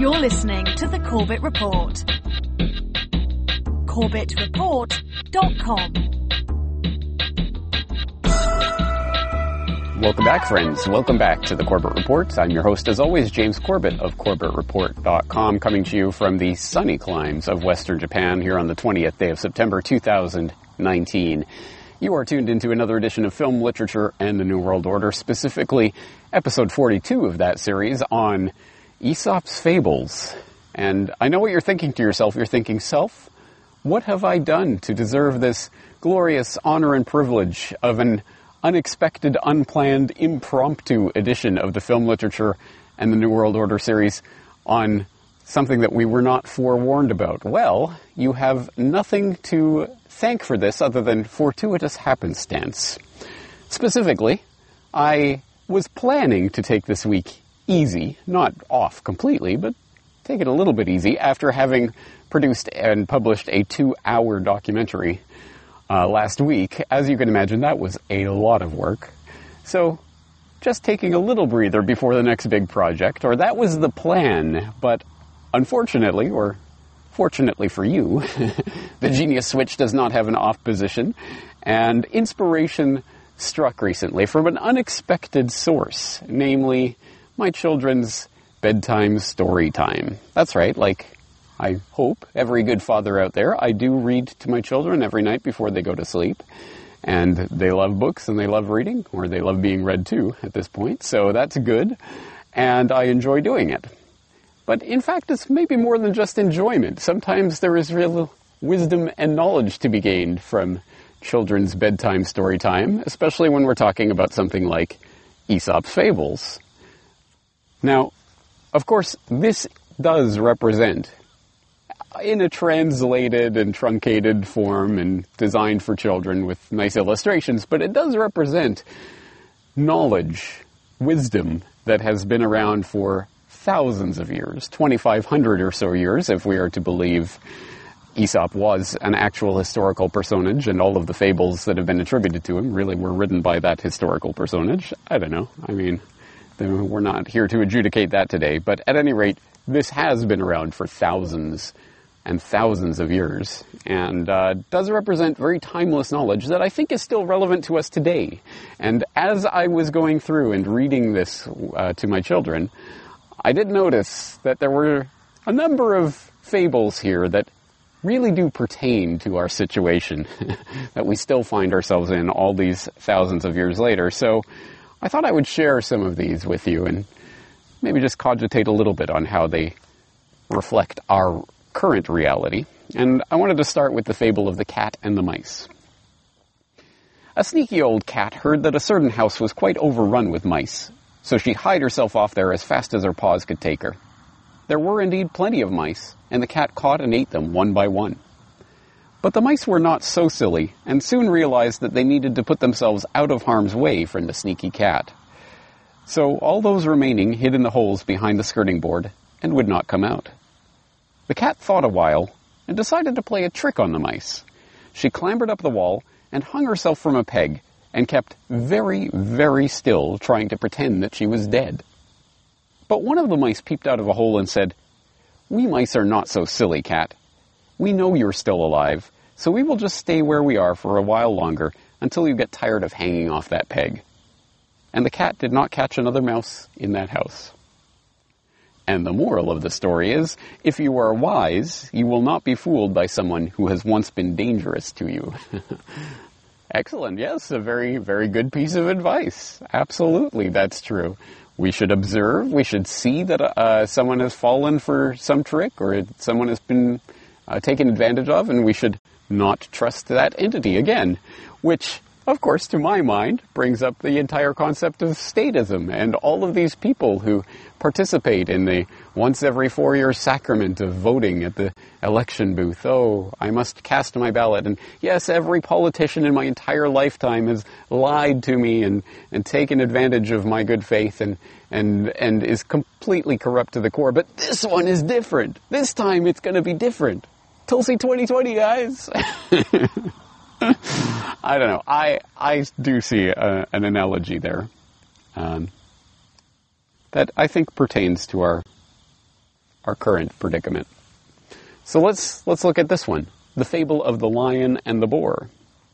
You're listening to The Corbett Report. CorbettReport.com. Welcome back, friends. Welcome back to The Corbett Report. I'm your host, as always, James Corbett of CorbettReport.com, coming to you from the sunny climes of Western Japan here on the 20th day of September 2019. You are tuned into another edition of Film, Literature, and the New World Order, specifically episode 42 of that series on Aesop's Fables. And I know what you're thinking to yourself. You're thinking, self, what have I done to deserve this glorious honor and privilege of an unexpected, unplanned, impromptu edition of the Film, Literature, and the New World Order series on something that we were not forewarned about? Well, you have nothing to thank for this other than fortuitous happenstance. Specifically, I was planning to take this week easy, not off completely, but take it a little bit easy after having produced and published a 2-hour documentary last week. As you can imagine, that was a lot of work. So, just taking a little breather before the next big project, or that was the plan, but unfortunately, or fortunately for you, the Genius Switch does not have an off position, and inspiration struck recently from an unexpected source, namely my children's bedtime story time. That's right, like I hope every good father out there, I do read to my children every night before they go to sleep. And they love books and they love reading, or they love being read to at this point. So that's good. And I enjoy doing it. But in fact, it's maybe more than just enjoyment. Sometimes there is real wisdom and knowledge to be gained from children's bedtime story time, especially when we're talking about something like Aesop's Fables. Now, of course, this does represent, in a translated and truncated form and designed for children with nice illustrations, but it does represent knowledge, wisdom that has been around for thousands of years, 2,500 or so years, if we are to believe Aesop was an actual historical personage, and all of the fables that have been attributed to him really were written by that historical personage. I don't know. I mean, we're not here to adjudicate that today, but at any rate, this has been around for thousands and thousands of years, and does represent very timeless knowledge that I think is still relevant to us today. And as I was going through and reading this to my children, I did notice that there were a number of fables here that really do pertain to our situation that we still find ourselves in all these thousands of years later. So I thought I would share some of these with you and maybe just cogitate a little bit on how they reflect our current reality. And I wanted to start with the fable of the cat and the mice. A sneaky old cat heard that a certain house was quite overrun with mice, so she hied herself off there as fast as her paws could take her. There were indeed plenty of mice, and the cat caught and ate them one by one. But the mice were not so silly, and soon realized that they needed to put themselves out of harm's way from the sneaky cat. So all those remaining hid in the holes behind the skirting board and would not come out. The cat thought a while and decided to play a trick on the mice. She clambered up the wall and hung herself from a peg and kept very, very still, trying to pretend that she was dead. But one of the mice peeped out of a hole and said, "We mice are not so silly, cat. We know you're still alive, so we will just stay where we are for a while longer until you get tired of hanging off that peg." And the cat did not catch another mouse in that house. And the moral of the story is, if you are wise, you will not be fooled by someone who has once been dangerous to you. Excellent. Yes, a very, very good piece of advice. Absolutely, that's true. We should observe. We should see that someone has fallen for some trick or someone has been taken advantage of, and we should not trust that entity again, which, of course, to my mind, brings up the entire concept of statism and all of these people who participate in the once every 4 year sacrament of voting at the election booth. Oh, I must cast my ballot. And yes, every politician in my entire lifetime has lied to me and taken advantage of my good faith and is completely corrupt to the core. But this one is different. This time it's going to be different. Tulsi 2020, guys. I don't know. I do see an analogy there that I think pertains to our our current predicament. So let's look at this one, the fable of the lion and the boar.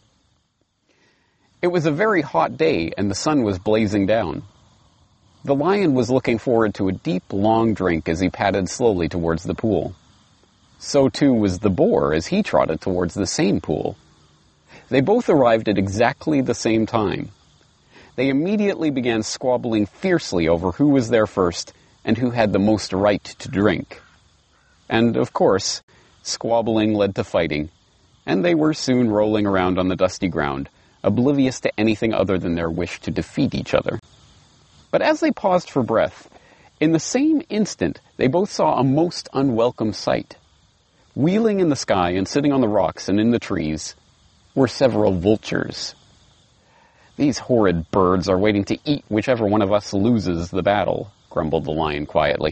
It was a very hot day and the sun was blazing down. The lion was looking forward to a deep, long drink as he padded slowly towards the pool. So too was the boar as he trotted towards the same pool. They both arrived at exactly the same time. They immediately began squabbling fiercely over who was there first and who had the most right to drink. And, of course, squabbling led to fighting, and they were soon rolling around on the dusty ground, oblivious to anything other than their wish to defeat each other. But as they paused for breath, in the same instant they both saw a most unwelcome sight. Wheeling in the sky and sitting on the rocks and in the trees were several vultures. "These horrid birds are waiting to eat whichever one of us loses the battle," grumbled the lion quietly.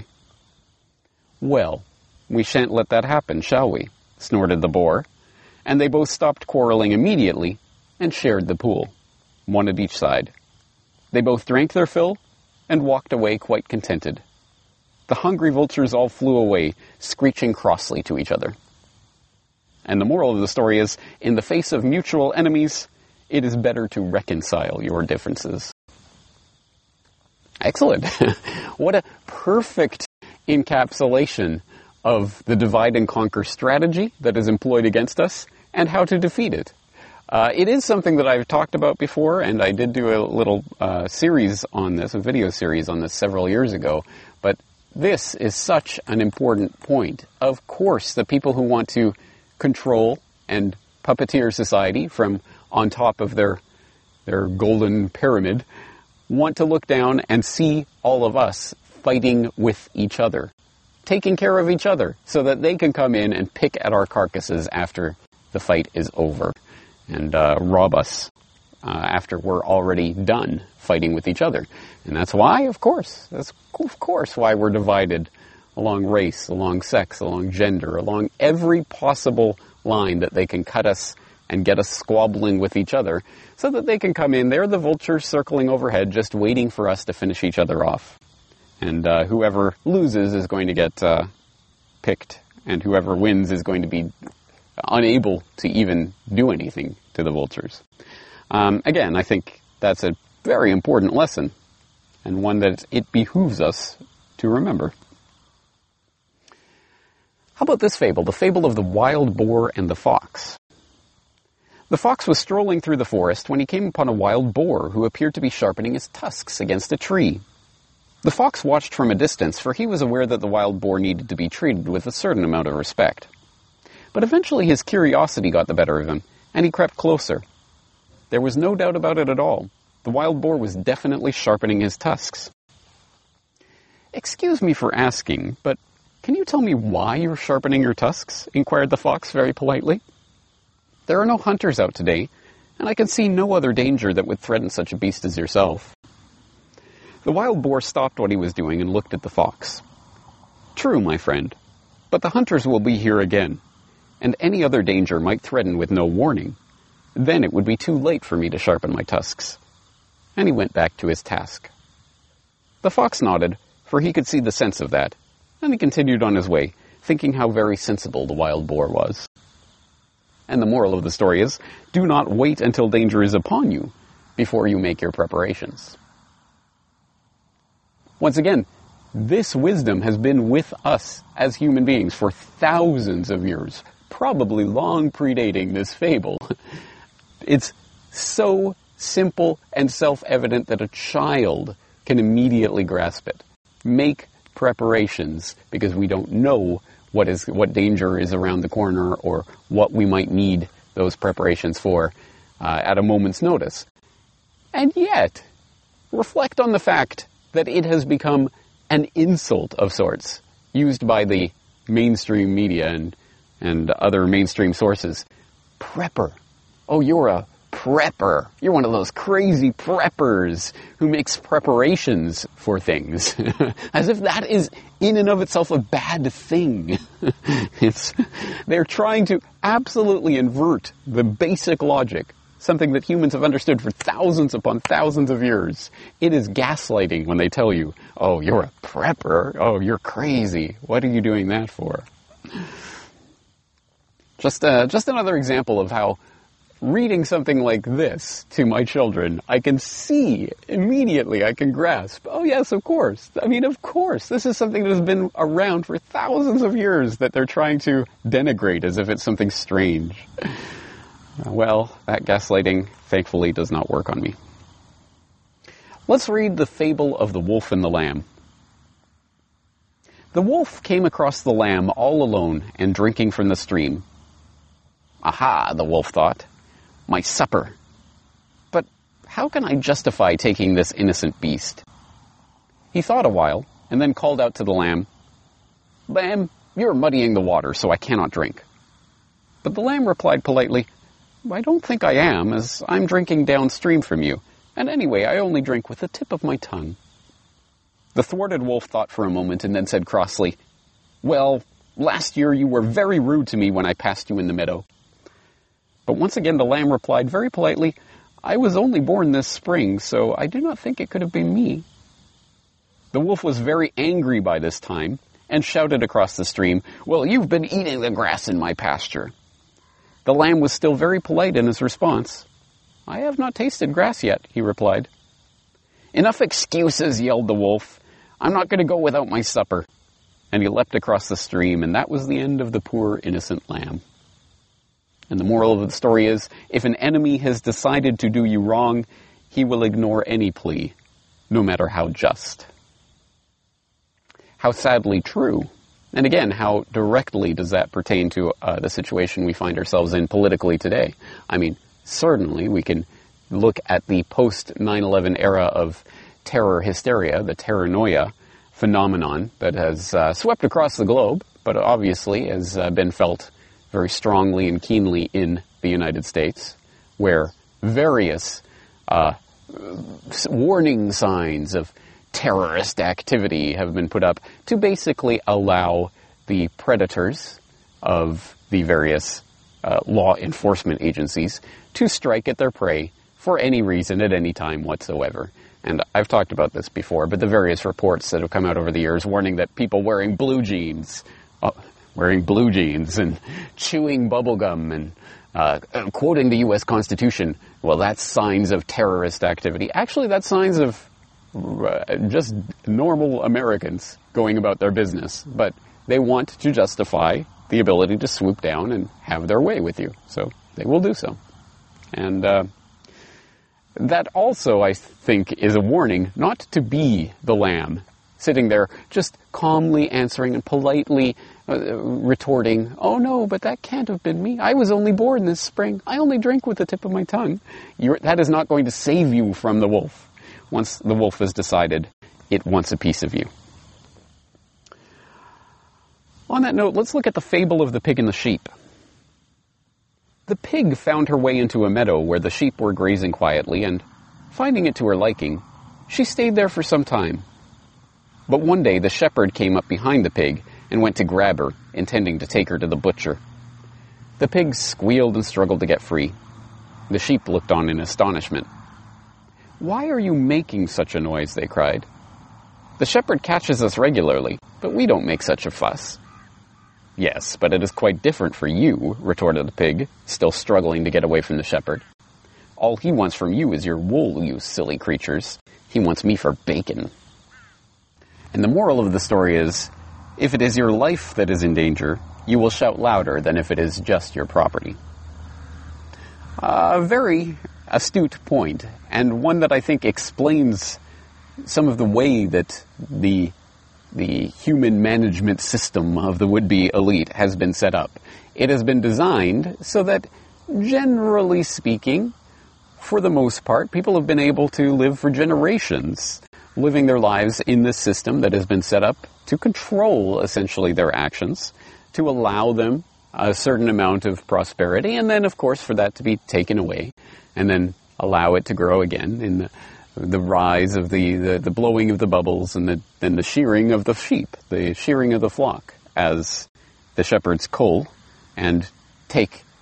"Well, we shan't let that happen, shall we?" snorted the boar, and they both stopped quarreling immediately and shared the pool, one at each side. They both drank their fill and walked away quite contented. The hungry vultures all flew away, screeching crossly to each other. And the moral of the story is, in the face of mutual enemies, it is better to reconcile your differences. Excellent. What a perfect encapsulation of the divide and conquer strategy that is employed against us and how to defeat it. It is something that I've talked about before, and I did do a little series on this, a video series on this several years ago, but this is such an important point. Of course, the people who want to control and puppeteer society from on top of their golden pyramid want to look down and see all of us fighting with each other, taking care of each other so that they can come in and pick at our carcasses after the fight is over and rob us after we're already done fighting with each other. And that's why, of course, why we're divided along race, along sex, along gender, along every possible line that they can cut us and get us squabbling with each other so that they can come in. They're the vultures circling overhead just waiting for us to finish each other off. And whoever loses is going to get picked, and whoever wins is going to be unable to even do anything to the vultures. Again, I think that's a very important lesson, and one that it behooves us to remember. How about this fable, the fable of the wild boar and the fox? The fox was strolling through the forest when he came upon a wild boar who appeared to be sharpening his tusks against a tree. The fox watched from a distance, for he was aware that the wild boar needed to be treated with a certain amount of respect. But eventually his curiosity got the better of him, and he crept closer. There was no doubt about it at all. The wild boar was definitely sharpening his tusks. "Excuse me for asking, but can you tell me why you're sharpening your tusks?" inquired the fox very politely. "There are no hunters out today, and I can see no other danger that would threaten such a beast as yourself." The wild boar stopped what he was doing and looked at the fox. "True, my friend, but the hunters will be here again, and any other danger might threaten with no warning. Then it would be too late for me to sharpen my tusks." And he went back to his task. The fox nodded, for he could see the sense of that, and he continued on his way, thinking how very sensible the wild boar was. And the moral of the story is, do not wait until danger is upon you before you make your preparations. Once again, this wisdom has been with us as human beings for thousands of years, probably long predating this fable. It's so simple and self-evident that a child can immediately grasp it. Make preparations, because we don't know what danger is around the corner or what we might need those preparations for at a moment's notice. And yet, reflect on the fact that it has become an insult of sorts used by the mainstream media and other mainstream sources. Prepper. Oh, you're a prepper. You're one of those crazy preppers who makes preparations for things. As if that is in and of itself a bad thing. They're trying to absolutely invert the basic logic something that humans have understood for thousands upon thousands of years. It is gaslighting when they tell you, oh, you're a prepper. Oh, you're crazy. What are you doing that for? Just another example of how reading something like this to my children, I can see immediately, I can grasp, oh yes, of course. I mean, of course. This is something that has been around for thousands of years that they're trying to denigrate as if it's something strange. Well, that gaslighting, thankfully, does not work on me. Let's read the fable of the wolf and the lamb. The wolf came across the lamb all alone and drinking from the stream. Aha, the wolf thought, my supper. But how can I justify taking this innocent beast? He thought a while and then called out to the lamb, Lamb, you're muddying the water, so I cannot drink. But the lamb replied politely, I don't think I am, as I'm drinking downstream from you, and anyway, I only drink with the tip of my tongue. The thwarted wolf thought for a moment and then said crossly, Well, last year you were very rude to me when I passed you in the meadow. But once again the lamb replied very politely, I was only born this spring, so I do not think it could have been me. The wolf was very angry by this time and shouted across the stream, Well, you've been eating the grass in my pasture. The lamb was still very polite in his response. I have not tasted grass yet, he replied. Enough excuses, yelled the wolf. I'm not going to go without my supper. And he leapt across the stream, and that was the end of the poor innocent lamb. And the moral of the story is, if an enemy has decided to do you wrong, he will ignore any plea, no matter how just. How sadly true. And again, how directly does that pertain to the situation we find ourselves in politically today? I mean, certainly we can look at the post-9/11 era of terror hysteria, the terrornoia phenomenon that has swept across the globe, but obviously has been felt very strongly and keenly in the United States, where various warning signs of terrorist activity have been put up to basically allow the predators of the various law enforcement agencies to strike at their prey for any reason at any time whatsoever. And I've talked about this before, but the various reports that have come out over the years warning that people wearing blue jeans and chewing bubblegum and quoting the U.S. Constitution, well, that's signs of terrorist activity. Actually, that's signs of just normal Americans going about their business, but they want to justify the ability to swoop down and have their way with you, so they will do so. And that also, I think, is a warning not to be the lamb, sitting there just calmly answering and politely retorting, oh no, but that can't have been me. I was only born this spring. I only drink with the tip of my tongue. That is not going to save you from the wolf. Once the wolf has decided it wants a piece of you. On that note, let's look at the fable of the pig and the sheep. The pig found her way into a meadow where the sheep were grazing quietly, and, finding it to her liking, she stayed there for some time. But one day the shepherd came up behind the pig and went to grab her, intending to take her to the butcher. The pig squealed and struggled to get free. The sheep looked on in astonishment. Why are you making such a noise? They cried. The shepherd catches us regularly, but we don't make such a fuss. Yes, but it is quite different for you, retorted the pig, still struggling to get away from the shepherd. All he wants from you is your wool, you silly creatures. He wants me for bacon. And the moral of the story is, if it is your life that is in danger, you will shout louder than if it is just your property. A very astute point, and one that I think explains some of the way that the human management system of the would-be elite has been set up. It has been designed so that, generally speaking, for the most part, people have been able to live for generations, living their lives in this system that has been set up to control, essentially, their actions, to allow them a certain amount of prosperity, and then, of course, for that to be taken away, and then allow it to grow again in the rise of the blowing of the bubbles and then the shearing of the sheep, the shearing of the flock, as the shepherds cull and take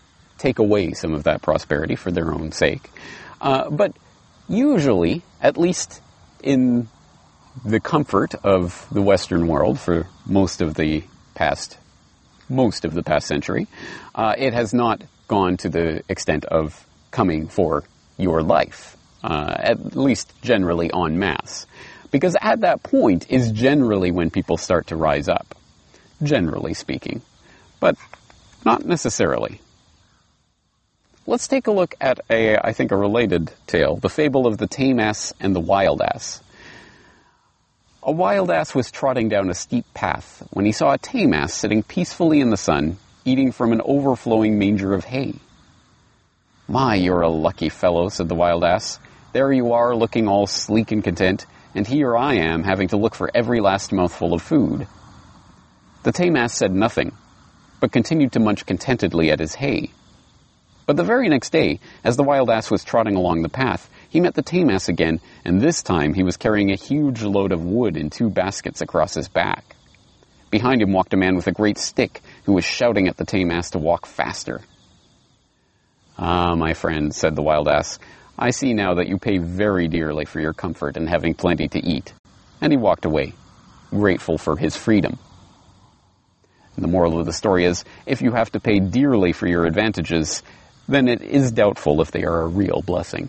take away some of that prosperity for their own sake. But usually, at least in the comfort of the Western world for most of the past century, it has not gone to the extent of coming for your life, at least generally en masse. Because at that point is generally when people start to rise up, generally speaking, but not necessarily. Let's take a look at I think a related tale, the fable of the tame ass and the wild ass. A wild ass was trotting down a steep path when he saw a tame ass sitting peacefully in the sun, eating from an overflowing manger of hay. "My, you're a lucky fellow," said the wild ass. "There you are, looking all sleek and content, and here I am, having to look for every last mouthful of food." The tame ass said nothing, but continued to munch contentedly at his hay. But the very next day, as the wild ass was trotting along the path, he met the tame ass again, and this time he was carrying a huge load of wood in 2 baskets across his back. Behind him walked a man with a great stick, who was shouting at the tame ass to walk faster. "Ah, my friend," said the wild ass, "I see now that you pay very dearly for your comfort and having plenty to eat." And he walked away, grateful for his freedom. And the moral of the story is, if you have to pay dearly for your advantages, then it is doubtful if they are a real blessing.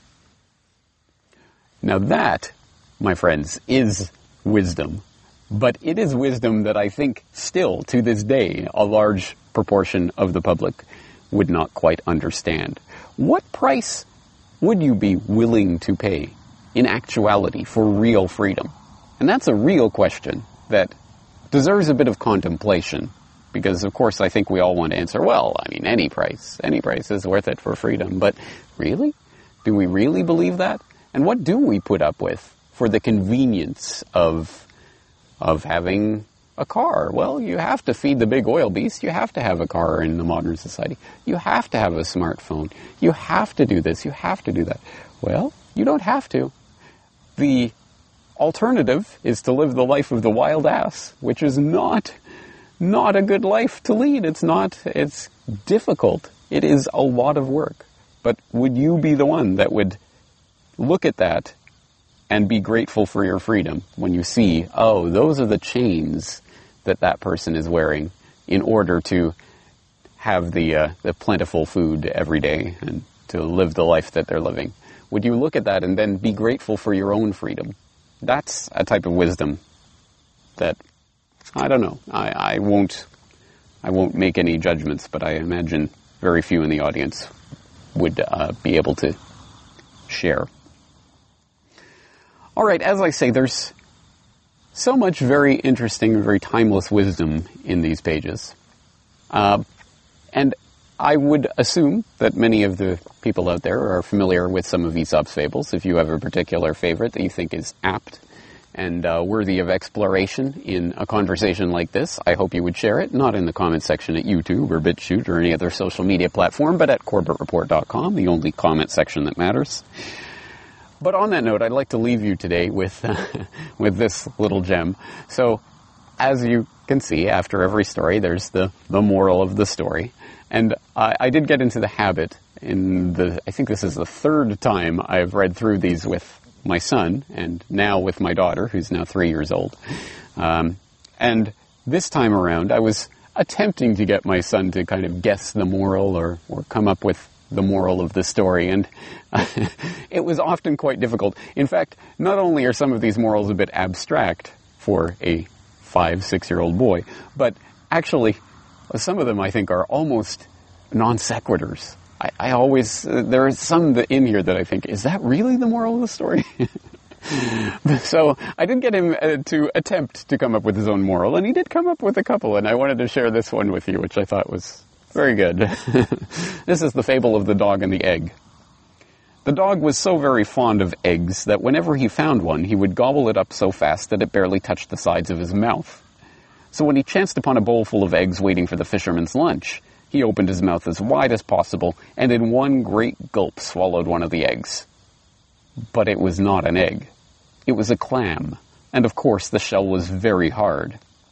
Now that, my friends, is wisdom. But it is wisdom that I think still, to this day, a large proportion of the public would not quite understand. What price would you be willing to pay, in actuality, for real freedom? And that's a real question that deserves a bit of contemplation. Because, of course, I think we all want to answer, well, I mean, any price is worth it for freedom. But really? Do we really believe that? And what do we put up with for the convenience of having a car? Well, you have to feed the big oil beast. You have to have a car in the modern society. You have to have a smartphone. You have to do this. You have to do that. Well, you don't have to. The alternative is to live the life of the wild ass, which is not a good life to lead. It's difficult. It is a lot of work. But would you be the one that would look at that and be grateful for your freedom when you see, oh, those are the chains that person is wearing in order to have the plentiful food every day and to live the life that they're living? Would you look at that and then be grateful for your own freedom? That's a type of wisdom that, I don't know. I won't make any judgments, but I imagine very few in the audience would be able to share. All right, as I say, there's so much very interesting and very timeless wisdom in these pages. And I would assume that many of the people out there are familiar with some of Aesop's fables. If you have a particular favorite that you think is apt and worthy of exploration in a conversation like this, I hope you would share it, not in the comment section at YouTube or BitChute or any other social media platform, but at CorbettReport.com, the only comment section that matters. But on that note, I'd like to leave you today with this little gem. So, as you can see, after every story, there's the moral of the story. And I did get into the habit I think this is the 3rd time I've read through these with my son, and now with my daughter, who's now 3 years old. And this time around, I was attempting to get my son to kind of guess the moral or come up with the moral of the story, and it was often quite difficult. In fact, not only are some of these morals a bit abstract for a 5-6-year-old boy, but actually some of them I think are almost non sequiturs. I always, there are some in here that I think, is that really the moral of the story? So I did get him to attempt to come up with his own moral, and he did come up with a couple, and I wanted to share this one with you, which I thought was very good. This is the fable of the dog and the egg. The dog was so very fond of eggs that whenever he found one, he would gobble it up so fast that it barely touched the sides of his mouth. So when he chanced upon a bowl full of eggs waiting for the fisherman's lunch, he opened his mouth as wide as possible and in one great gulp swallowed one of the eggs. But it was not an egg. It was a clam, and of course the shell was very hard.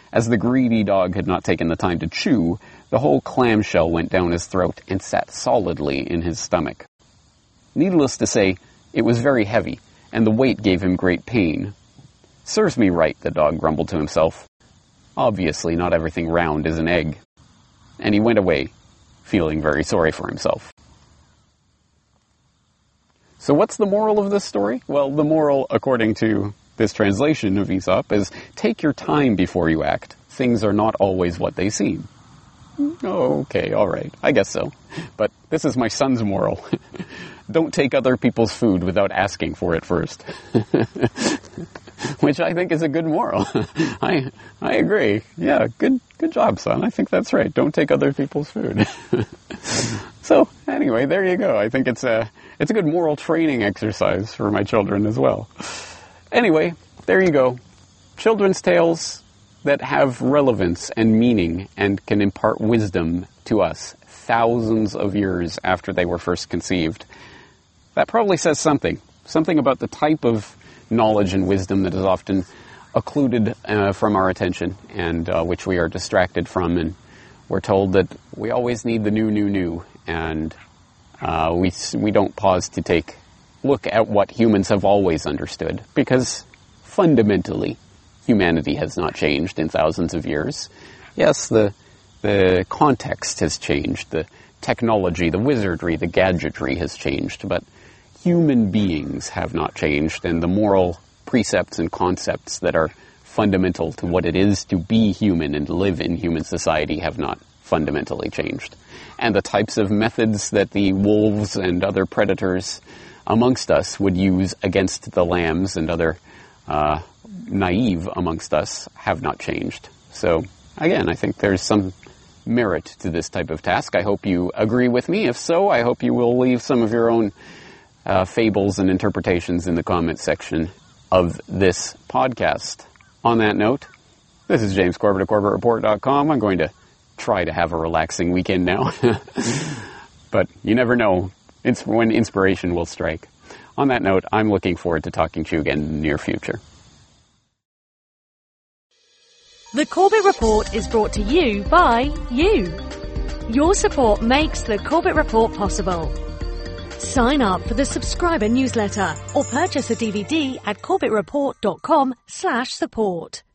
As the greedy dog had not taken the time to chew, the whole clamshell went down his throat and sat solidly in his stomach. Needless to say, it was very heavy, and the weight gave him great pain. "Serves me right," the dog grumbled to himself. "Obviously not everything round is an egg." And he went away, feeling very sorry for himself. So what's the moral of this story? Well, the moral, according to this translation of Aesop, is take your time before you act. Things are not always what they seem. Okay, all right, I guess so. But this is my son's moral. Don't take other people's food without asking for it first. Which I think is a good moral. I agree. Yeah, good job, son. I think that's right. Don't take other people's food. So, anyway, there you go. I think it's a good moral training exercise for my children as well. Anyway, there you go. Children's tales that have relevance and meaning and can impart wisdom to us thousands of years after they were first conceived. That probably says something about the type of knowledge and wisdom that is often occluded from our attention and which we are distracted from, and we're told that we always need the new, and we don't pause to look at what humans have always understood, because fundamentally humanity has not changed in thousands of years. Yes, the context has changed, the technology, the wizardry, the gadgetry has changed, but human beings have not changed, and the moral precepts and concepts that are fundamental to what it is to be human and live in human society have not fundamentally changed. And the types of methods that the wolves and other predators amongst us would use against the lambs and other naive amongst us have not changed. So, again, I think there's some merit to this type of task. I hope you agree with me. If so, I hope you will leave some of your own fables and interpretations in the comment section of this podcast. On that note, this is James Corbett of CorbettReport.com. I'm going to try to have a relaxing weekend now. But you never know when inspiration will strike. On that note, I'm looking forward to talking to you again in the near future. The Corbett Report is brought to you by you. Your support makes the Corbett Report possible. Sign up for the subscriber newsletter or purchase a DVD at CorbettReport.com/support.